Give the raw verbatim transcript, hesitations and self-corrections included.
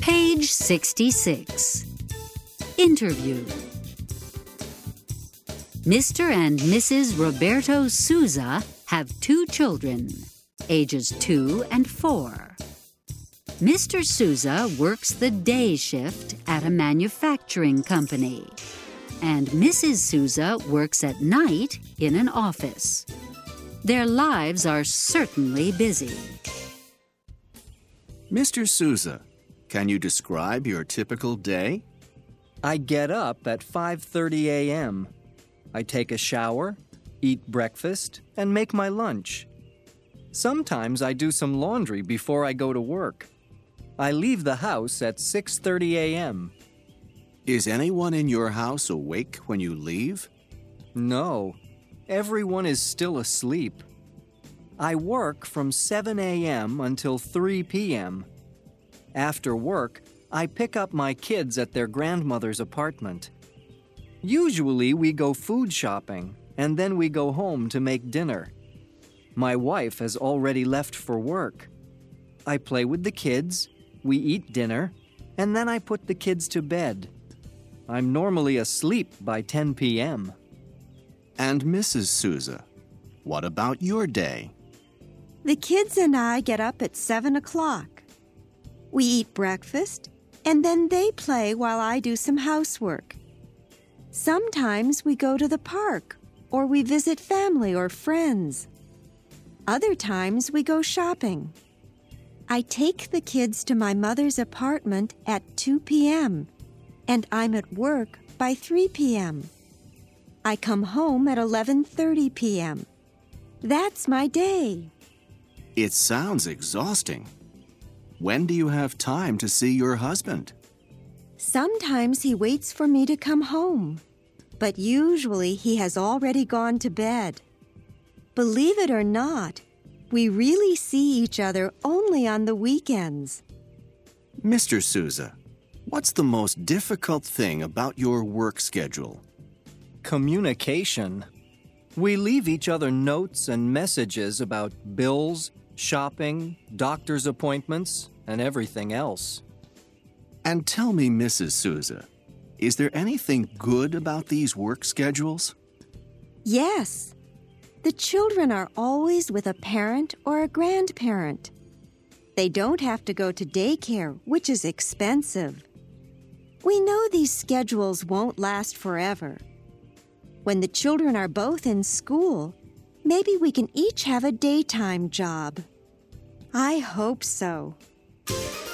Page sixty-six. Interview. Mister and Missus Roberto Souza have two children, ages two and four. Mister Souza works the day shift at a manufacturing company, and Missus Souza works at night in an office. Their lives are certainly busy. Mister Souza, can you describe your typical day? I get up at five thirty a m I take a shower, eat breakfast, and make my lunch. Sometimes I do some laundry before I go to work. I leave the house at six thirty a m Is anyone in your house awake when you leave? No, everyone is still asleep. I work from seven a m until three p m After work, I pick up my kids at their grandmother's apartment. Usually we go food shopping, and then we go home to make dinner. My wife has already left for work. I play with the kids, we eat dinner, and then I put the kids to bed. I'm normally asleep by ten p m And Missus Souza, what about your day? The kids and I get up at seven o'clock. We eat breakfast, and then they play while I do some housework. Sometimes we go to the park, or we visit family or friends. Other times we go shopping. I take the kids to my mother's apartment at two p m, and I'm at work by three p m I come home at eleven thirty p m That's my day. It sounds exhausting. When do you have time to see your husband? Sometimes he waits for me to come home, but usually he has already gone to bed. Believe it or not, we really see each other only on the weekends. Mister Souza, what's the most difficult thing about your work schedule? Communication. We leave each other notes and messages about bills, shopping, doctor's appointments, and everything else. And tell me, Missus Souza, is there anything good about these work schedules? Yes. The children are always with a parent or a grandparent. They don't have to go to daycare, which is expensive. We know these schedules won't last forever. When the children are both in school, maybe we can each have a daytime job. I hope so.